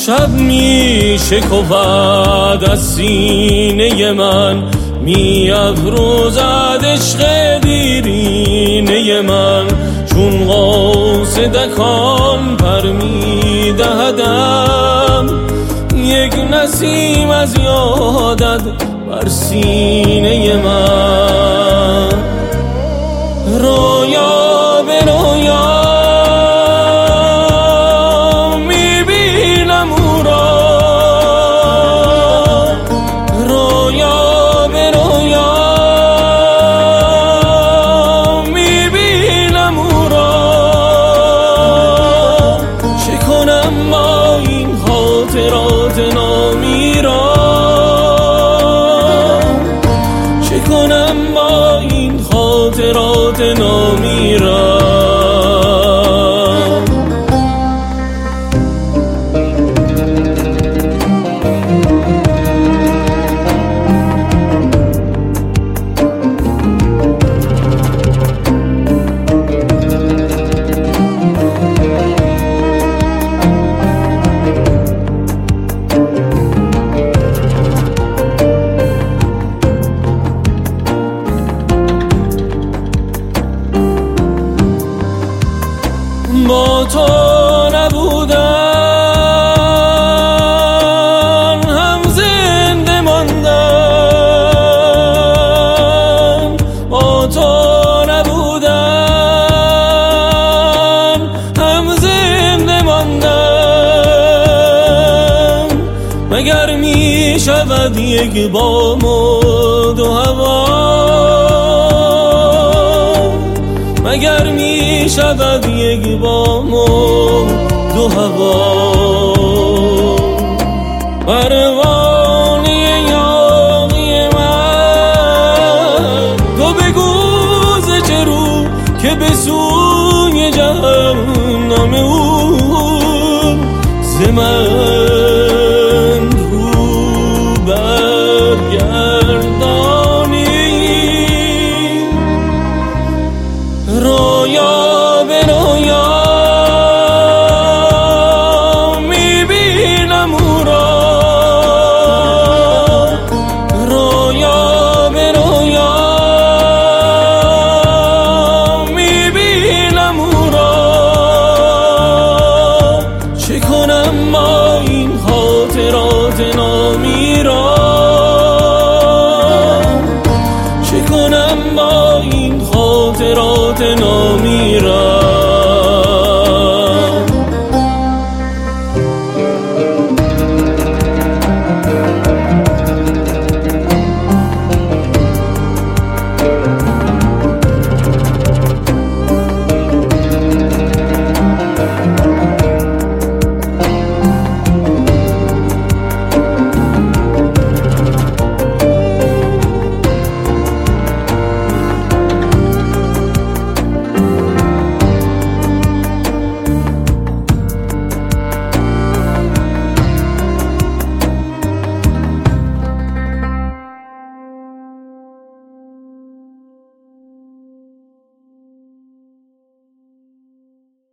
شب می شکفد از سینه من، می افروزد عشق دیرینه من. چون قاصدکان پر می دهدم، یک نسیم از یادت بر سینه من. رویا به رویا میبینم او را، رویا به رویا میبینم او را. چه کنم با این خاطرات نامی را، چه کنم با این خاطرات نامی را. با تو نبودن هم زنده ماندن، با تو نبودن هم زنده ماندن. مگر می شود یک بام و دو هوا، مگر می شود یک بام و دو هوا. پروانه یاغی من، تو بگو ز چه رو که به سوی جهنم او ز من رو برگردانی. رویا به رویا میبینم او را، رویا به رویا میبینم او را. چه کنم با این خاطرات نامی را، چه کنم با این خاطرات نامی را.